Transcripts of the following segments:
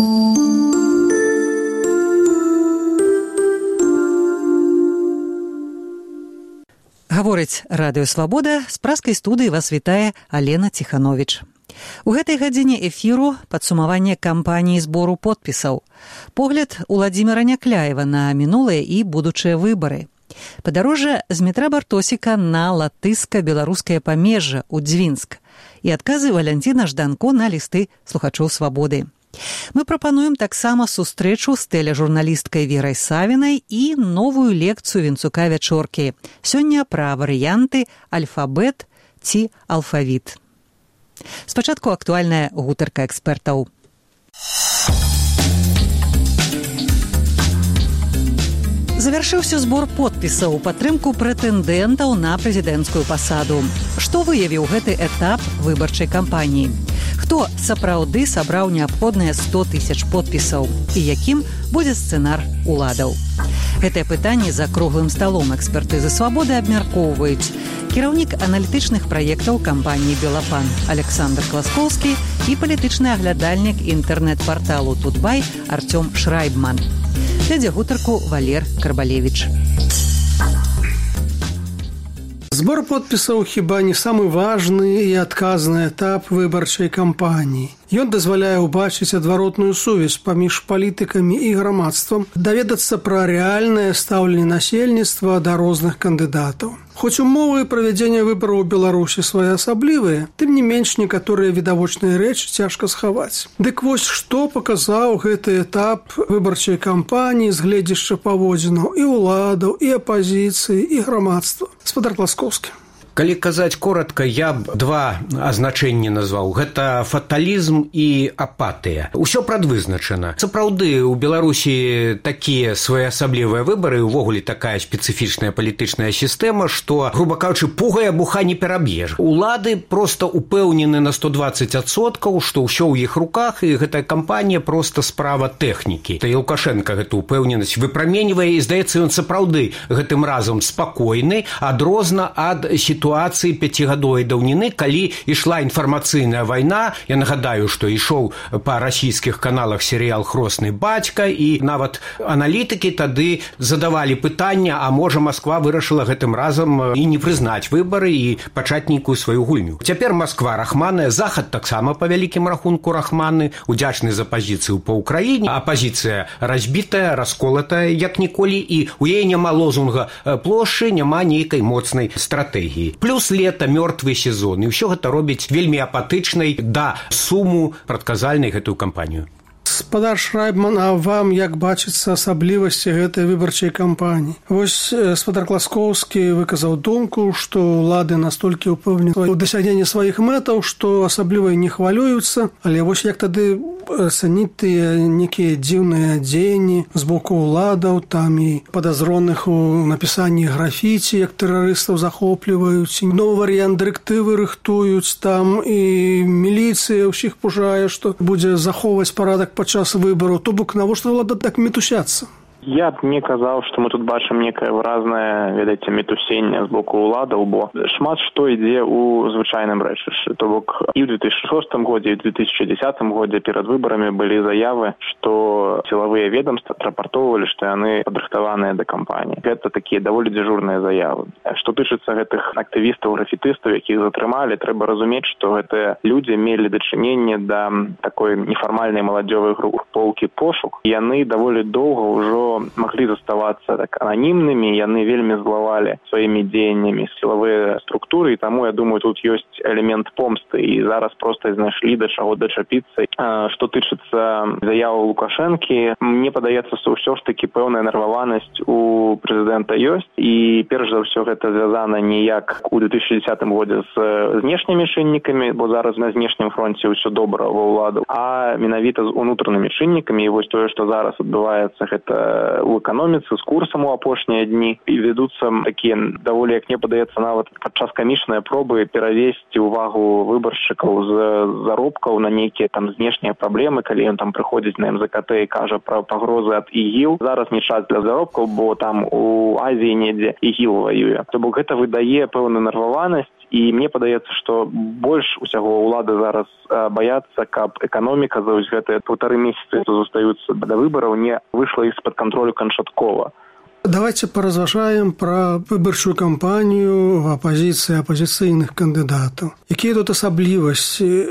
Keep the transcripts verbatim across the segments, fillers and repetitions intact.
Гаворыць Радыё Свабода, з праскай студыі вас вітае Алена Ціхановіч. У гэтай гадзіне эфіру падсумаванне кампаніі збору подпісаў. Погляд Уладзіміра Някляева на мінулыя і будучыя выбары. Падарожжа з метра Бартосіка на латышска-беларускае памежжа ў Дзвінск. І адказы Валянціна Жданко на лісты слухачоў Свабоды. Мы прапануем таксама сустрэчу з тэлежурналісткай Верай Савінай і новую лекцыю Вінцука Вячоркі. Сёння пра варыянты альфабет ці алфавіт. Спачатку актуальная гутарка экспертаў. Завяршыўся збор подпісаў у падтрымку прэтэндэнтаў на прэзідэнцкую пасаду. Што выявіў гэты этап выбарчай кампаніі? Хто сапраўды сабраў неабходныя сто тысяч подпісаў і якім будзе сцэнар уладаў? Гэтае пытанне за круглым сталом экспертызы Свабоды абмяркоўваюць кіраўнік аналітычных праектаў кампаніі «Белапан» Александр Класкоўскі і палітычны аглядальнік інтэрнэт-парталу «Тутбай» Артём Шрайбман. Вядзе гутарку Валер Карбалевіч. Збор подпісаў хіба не самы важны і адказны этап выбарчай кампаніі. Ён дазваляе ўбачыць адваротную сувязь паміж палітыкамі і грамадствам, даведацца пра рэальнае стаўленне насельніцтва да розных кандыдатаў. Хоць умовы правядзення выбараў у Беларусі своеасаблівыя, тым не менш некаторыя відавочныя рэчы цяжка схаваць. Дык вось што паказаў гэты этап выбарчай кампаніі з гледзяшча паводзінаў і ўладаў, і апазіцыі, і грамадства. Спадар Класкоўскі. Калі казаць коротка, я б два азначэнні назваў. Гэта фаталізм і апатыя. Усё прадвызначана. Сапраўды, у Беларусі такія своеасаблівыя выбары, увогуле такая спецыфічная палітычная сістэма, што, груба кажучы, пугае буха не пераб'еш. Улады проста упэўнены на сто дваццаць адсоткаў, што ўсё ў іх руках, і гэтая кампанія проста справа тэхнікі. Та і Лукашенка гэту упэўненасць выпраменьвае, і, здаецца, ён сапраўды гэтым разам спакойны, адрозна ад сітуацыі сітуацыі пяцігадовай даўніны, калі ішла інфармацыйная вайна. Я нагадаю, што ішоў па расійскіх каналах серыял «Хросны бацька», і нават аналітыкі тады задавалі пытання, а можа Масква вырашыла гэтым разам і не прызнаць выбары і пачаць нейкую сваю гульню. Цяпер Масква рахманая, Захад таксама па вялікім рахунку рахманы, удзячны за пазіцыю па ўкраіне. Апазіцыя разбітая, расколатая, як ніколі, і ў яе няма лозунга плошчы, няма нейкай моцнай стратэгіі. Плюс лета, мёртвы сезон. І ўсё гэта робіць вельмі апатычнай да суму прадказальнай гэтую кампанію. Спадар Шрайбман, а вам як бачыцца асаблівасці гэтай выбарчай кампаніі? Вось спадар Класкоўскі выказаў думку, што ўлады настолькі ўпэўнены ў дасягненні сваіх мэтаў, што асабліва не хвалююцца, але вось як тады ацаніць тыя некія дзіўныя дзеянні з боку ўладаў, там і падазроных у напісанні графіці, як тэрарыстаў захопліваюць, новы варыянт дырэктывы рыхтуюць, там і міліцыя ўсіх пужае, што будзе захоўваць парадак падчас выбараў, то бок навошта ўлада так мітусяцца? Я б не казаў, што мы тут бачым некае выразнае, ведаеце, мітусенне з боку ўладаў, бо шмат што ідзе ў звычайным рэчышчы. То бок і ў две тысячы шостым годзе, і ў две тысячы дзесятым годзе перад выбарамі былі заявы, што сілавыя ведомствы рапартоўвалі, што яны падрыхтаваныя да кампаніі. Гэта такія даволі дзяжурныя заявы. Што тычыцца гэтых актывістаў, графітыстаў, якіх затрымалі, трэба разумець, што гэтыя людзі мелі дачыненне да такой нефармальнай маладзёвай групоўкі «Пошук». Яны даволі доўга ўжо маглі заставацца так ананімнымі, яны вельмі злавалі сваімі дзеяннямі сілавыя структуры, і таму, я думаю, тут ёсць элемент помсты, і зараз проста знайшлі да чаго дачапіцца. Што тычыцца заяву Лукашэнкі, мне падаецца, што ўсё ж такі пэўная нерваванасць у прэзідэнта ёсць, і перш за ўсё гэта звязана не як у две тысячи дзесятым годзе з знешнімі чыннікамі, бо зараз на знешнім фронце ўсё добра ва ўладу, а менавіта з унутранымі чыннікамі, і вось тое, што зараз адбываецца, гэта у эканоміцы з курсам у апошнія дні, і вядуцца такія даволі, як мне падаецца, нават падчас камічныя пробы перавесці увагу выбаршчыкаў з заробкаў на нейкія там знешнія праблемы, калі ён там прыходзіць на эм зэ ка тэ і кажа пра пагрозы ад ігіл. Зараз не час для заробкаў, бо там у Азіі недзе ігіл ваюе. То бок гэта выдае пэўную нерваванасць, І мне падаецца, што больш усяго ўлады зараз баяцца, каб эканоміка за вось гэтыя паўтары месяцы, што застаюцца да выбараў, не выйшла з-пад кантролю канчаткова. Давайте поразважаем про выборчую кампанию оппозиции, оппозиційних кандидатів. Які тут особливості?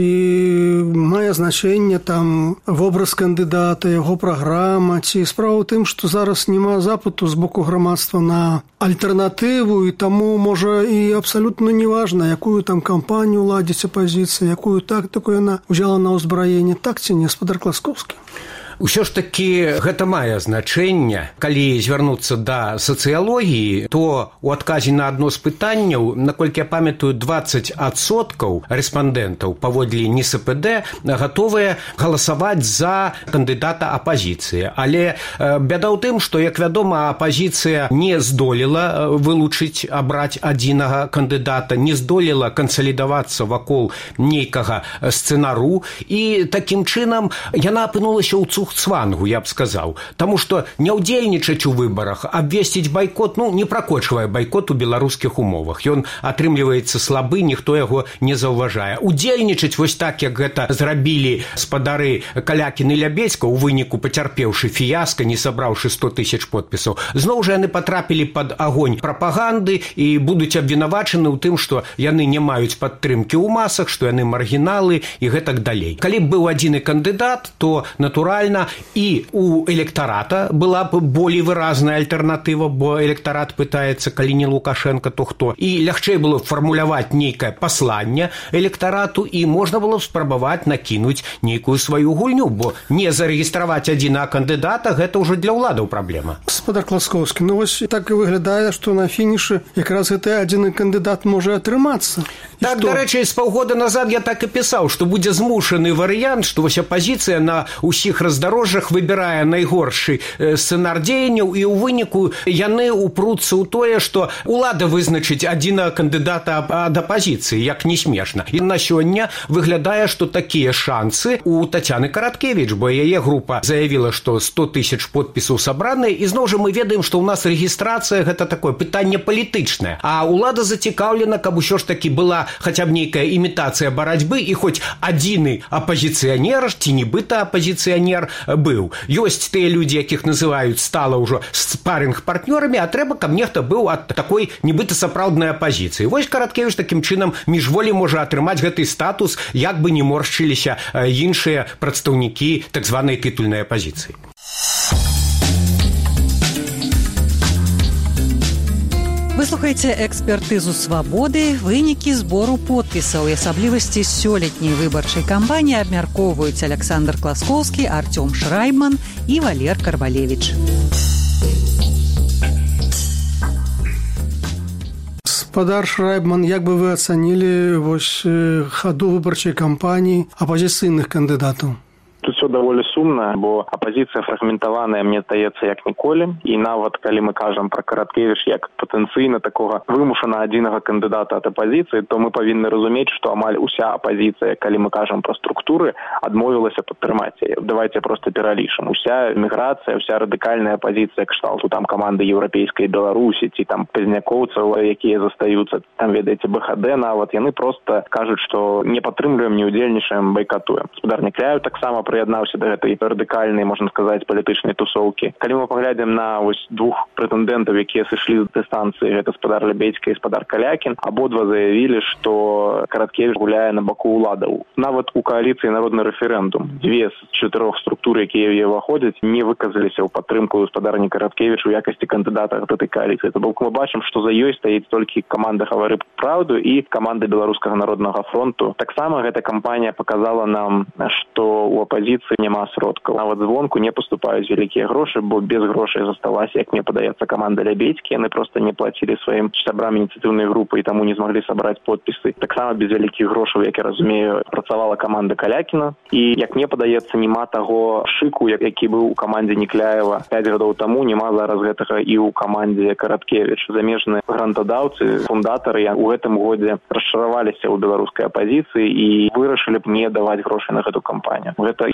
Чи має значення там образ кандидата, його програма? Чи справа в тим, що зараз нема запиту з боку громадства на альтернативу, і тому, може, і абсолютно не важно, яку там кампанію ладить опозиція, яку тактику вона взяла на узброєння. Так ці не, господар Класковський? Усё ж такі гэта мае значэнне. Калі звярнуцца да сацыялогіі, то у адказе на адно з пытанняў, наколькі я памятаю, дваццаць адсоткаў рэспандэнтаў паводле эн эс пэ дэ гатовыя галасаваць за кандыдата апазіцыі. Але э, бяда ў тым, што, як вядома, апазіцыя не здолела вылучыць, абраць адзінага кандыдата, не здолела кансалідавацца вакол нейкага сцэнару, і такім чынам яна апынулася ў цухцвангу, я б сказаў. Таму што не ўдзельнічаць у выбарах, абвесціць байкот, ну, не пракочвае байкот у беларускіх умовах. Ён атрымліваецца слабы, ніхто яго не заўважае. Удзельнічаць вось так, як гэта зрабілі спадары Калякін і Лябедзька, у выніку пацярпеўшы фіяска, не сабраўшы сто тысяч подпісаў. Зноў жа яны патрапілі пад агонь прапаганды і будуць абвінавачаны ў тым, што яны не маюць падтрымкі ў масах, што яны маргіналы і гэтак далей. Калі б быў адзіны кандыдат, то натуральна і у электарата была б болей выразная альтэрнатыва, бо электарат пытаецца, калі не Лукашенко, то хто. І лягчэй было фармуляваць нейкае пасланне электарату, і можна было б спрабаваць накінуць нейкую сваю гульню, бо не зарэгістраваць адзінага кандыдата, гэта ўжо для ўладаў праблема. Господар Класковскі, ну вось так і выглядае, што на фінішы якраз гэты адзіны кандыдат можа атрымацца. Так, дарэчы, з паўгода назад я так і пісаў, што будзе змушаны варыянт, што вось апазіцыя на ўсіх раздарожжах выбірае найгоршы сцэнар дзеянняў, і ў выніку яны упруцца ў тое, што ўлада вызначыць адзінага кандыдата ад апазіцыі, як не смешна. І на сёння выглядае, што такія шансы у Тацяны Караткевіч, бо яе група заявіла, што сто тысяч подпісаў сабраныя, і зноў жа мы ведаем, што ў нас рэгістрацыя гэта такое пытанне палітычнае, а ўлада зацікаўлена, каб усё ж такі была хаця б нейкая імітацыя барацьбы, і хоць адзіны апазіцыянер ці нібыта апазіцыянер быў. Ёсць тыя людзі, якіх называюць стала ўжо спарринг-партнёрамі, а трэба, каб нехта быў ад такой нібыта сапраўднай апазіцыі. Вось Караткевіч такім чынам міжволі можа атрымаць гэты статус, як бы не моршчыліся іншыя прадстаўнікі так званай тытульнай апазіцыі. Вы слухаеце экспертызу «Свабоды». Вынікі збору подпісаў і асаблівасці сёлетняй выбарчай кампаніі абмяркоўваюць Александр Класковскі, Артём Шрайбман і Валер Карвалевіч. Господар Шрайбман, як бы вы ацанілі вось хаду выбарчай кампаніі апазіцыйных кандыдатаў? Тут все даволі сумна, бо апазіцыя фрагментаваная, мне здаецца, як ніколі. І нават калі мы кажам пра Караткевіч як патэнцыйна такога вымушана адзінага кандыдата ад апазіцыі, то мы павінны разумець, што амаль уся апазіцыя, калі мы кажам пра структуры, адмовілася падтрымаць яе. Давайте проста пералічым. Уся міграцыя, уся радыкальная апазіцыя кшталту там каманды еўрапейскай Беларусі ці там пазнякоўцаў, якія застаюцца, там, ведаеце, бэ ха дэ нават, яны проста кажуць, што не падтрымліваем, не ўдзельнічаем, байкатуем. Господар Някляеў таксама прыяднаўся да гэтай радыкальнай, можна сказаць, палітычнай тусоўкі. Калі мы паглядзім на вось двух прэтэндэнтаў, якія сышлі з дыстанцыі, гэта спадар Лябедзька і спадар Калякін, абодва заявілі, што Караткевіч гуляе на баку ўладаў. Нават у кааліцыі «Народны рэферэндум» дзве з чатырох структур, якія ў яе ўваходзяць, не выказаліся ў падтрымку гаспадарні Караткевіч у якасці кандыдата ад гэтай кааліцыі. То бок мы бачым, што за ёй стаіць толькі каманда «Гавары праўду» і каманда Беларускага народнага фронту. Таксама гэта кампанія паказала нам, што ў апазіцыі няма сродкаў. Нават звонку не паступаюць вялікія грошы, бо без грошай засталася, як мне падаецца, каманда Лябедзькі. Яны проста не плацілі сваім сябрам ініцыятыўнай групы і таму не змаглі сабраць подпісы. Таксама без вялікіх грошаў, як я разумею, працавала каманда Калякіна. І, як мне падаецца, няма таго шыку, які быў у камандзе Някляева пяць гадоў таму, няма зараз гэтага і ў камандзе Караткевіч. Замежныя грантадаўцы, фундатары у гэтым годзе расчараваліся ў беларускай апазіцыі і вырашылі б не даваць грошай на гэту кампанію. Гэта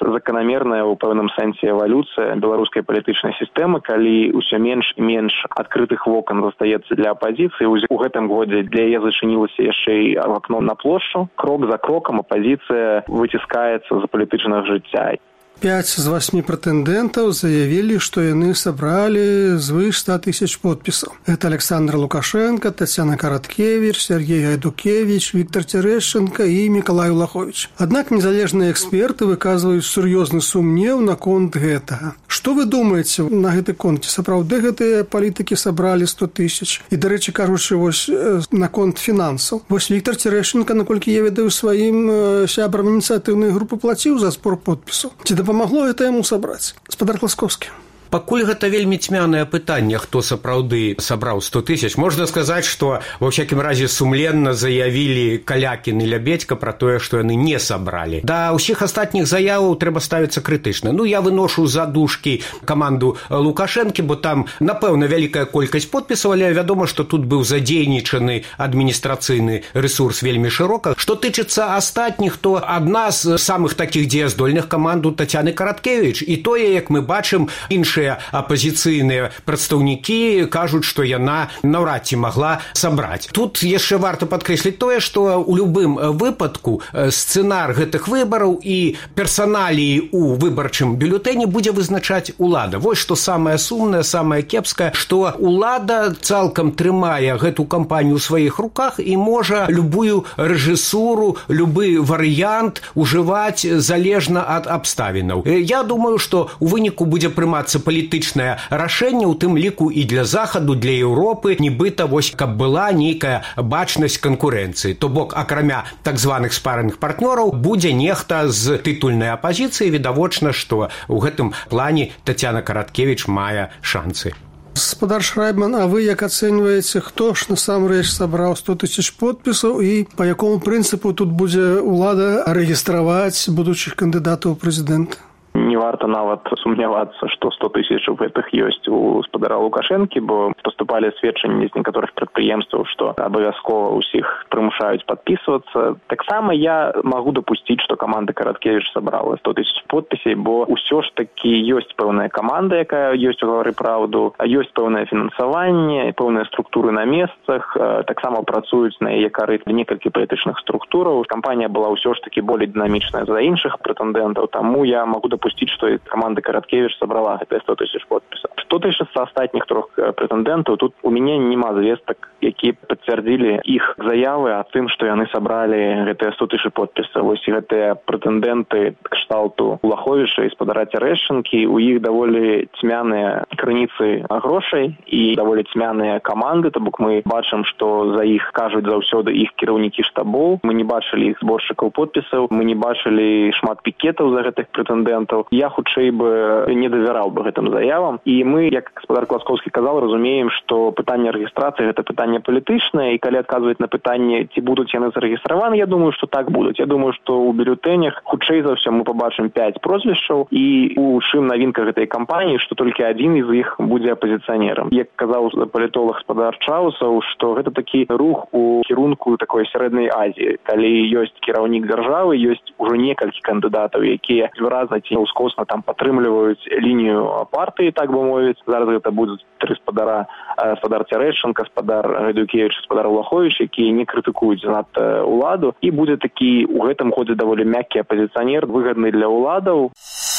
заканамерная ў пэўным сэнсе эвалюцыя беларускай палітычнай сістэмы, калі ўсё менш і менш адкрытых вокон застаецца для апазіцыі. У гэтым годзе для яе зачынілася яшчэ і акно на плошчу. Крок за крокам апазіцыя выціскаецца з палітычнага жыцця. Пяць з васьмі прэтэндэнтаў заявілі, што яны сабралі звыш ста тысяч подпісаў. Это Александр Лукашенко, Тацяна Караткевич, Сергей Гайдукевич, Віктор Терэшченко і Мікалай Улахович. Аднак незалежныя эксперты выказваюць сур'ёзны сумнеў наконт гэтага. Што вы думаеце на гэты конт? Сапраўды гэтыя палітыкі сабралі сто тысяч? І, дарэчы, кажучы, вось наконт фінансаў. Вось Віктор Терэшченко, наколькі я ведаю, сваім сябрам ініцыятыўнай групы плаціў за збор подпісаў. Ці дапамагло гэта яму сабраць? Спадар Класкоўскі. Пакуль гэта вельмі цьмянае пытанне, хто сапраўды сабраў сто тысяч. Можна сказаць, што ва ўсякім разе сумленна заявілі Калякін і Лябедзька пра тое, што яны не сабралі. Да ўсіх астатніх заяваў трэба ставіцца крытычна. Ну, я выношу за дужкі каманду Лукашэнкі, бо там, напэўна, вялікая колькасць подпісаў, але вядома, што тут быў задзейнічаны адміністрацыйны рэсурс вельмі шырока. Што тычыцца астатніх, то адна з самых такіх дзеяздольных каманду Тацяны Караткевіч. І тое, як мы бачым, іншыя апазіцыйныя прадстаўнікі кажуць, што яна наўрад ці магла сабраць. Тут яшчэ варта падкрэсліць тое, што ў любым выпадку сцэнар гэтых выбараў і персаналіі ў выбарчым бюлетэні будзе вызначаць улада. Вось што самае сумнае, самае кепскае, што улада цалкам трымае гэту кампанію ў сваіх руках і можа любую рэжысуру, любы варыянт ужываць залежна ад абставінаў. Я думаю, што ў выніку будзе прымацца палітычнае рашэнне, у тым ліку і для Захаду, для Еўропы, нібыта вось каб была нейкая бачнасць канкурэнцыі. То бок, акрамя так званых спарных партнёраў, будзе нехта з тытульнай апазіцыі. Відавочна, што ў гэтым плане Тацяна Караткевіч мае шансы. Спадар Шрайбман, а вы як ацэньваеце, хто ж насамрэч сабраў сто тысяч подпісаў і па якому прынцыпу тут будзе ўлада рэгістраваць будучых кандыдатаў у прэзідэнта? Не варта нават сумнявацца, што сто тысяч гэтых ёсць у спадара Лукашэнкі, бо паступалі сведчанні з некаторых прадпрыемстваў, што абавязкова ўсіх прымушаюць падпісвацца. Таксама я магу дапусціць, што каманда Караткевіч сабрала сто тысяч подпісей, бо ўсё ж такі ёсць пэўная каманда, якая ёсць у «Гавары праўду», ёсць пэўнае фінансаванне, пэўныя структуры на месцах, таксама працуюць на яе карыт некалькі палітычных структураў. Кампанія была ўсё ж такі болей дынамічная за іншых прэтэндэнтаў, таму я магу дапусціць, што каманда Караткевіч сабрала гэтыя сто тысяч подпісаў. Што тычыцца астатніх трох прэтэндэнтаў, тут у мяне няма звестак, які пацвярдзілі іх заявы аб тым, што яны сабралі гэтыя сто тысяч подпісаў. Вось гэтыя прэтэндэнты кшталту Улаховіча і спадара Терэшчэнкі, у іх даволі цьмяныя крыніцы грошай і даволі цьмяныя каманды, то бок мы бачым, што за іх кажуць заўсёды іх кіраўнікі штабоў. Мы не бачылі іх зборшчыкаў подпісаў, мы не бачылі шмат пікетаў за гэтых прэтэндэнтаў. Я хутчэй бы не давяраў бы гэтым заявам. І мы, як спадар Класкоўскі казаў, разумеем, што пытанне рэгістрацыі гэта пытанне палітычнае, і калі адказваць на пытанне, ці будуць яны зарэгістраваны, я думаю, што так будуць. Я думаю, што ў бюлетэнях хутчэй за ўсё мы пабачым пяць прозвішчаў, і у чым навінка гэтай кампаніі, што толькі адзін з іх будзе апазіцыянерам. Як казаў палітолог спадар Чаусаў, што гэта такі рух у кірунку такой сярэдняй Азіі, калі ёсць кіраўнік дзяржавы, ёсць ужо некалькі кандыдатаў, якія выразна ці ўскосна там падтрымліваюць лінію партыі, так бы мовіць. Зараз гэта будуць тры спадара, спадар Терэшчэнка, спадар Гайдукевіч, спадар Улаховіч, якія не крытыкуюць занадта ўладу, і будзе такі у гэтым годзе даволі мяккі апазіцыянер, выгадны для ўладаў.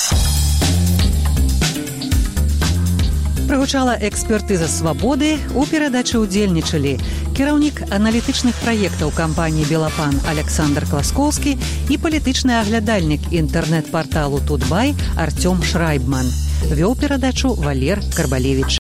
Прагучала экспертыза «Свабоды». У перадачы ўдзельнічалі кіраўнік аналітычных праектаў кампаніі «Белапан» Александр Класкоўскі і палітычны аглядальнік інтэрнэт-парталу «Тутбай» Артём Шрайбман. Вёў перадачу Валер Карбалевіч.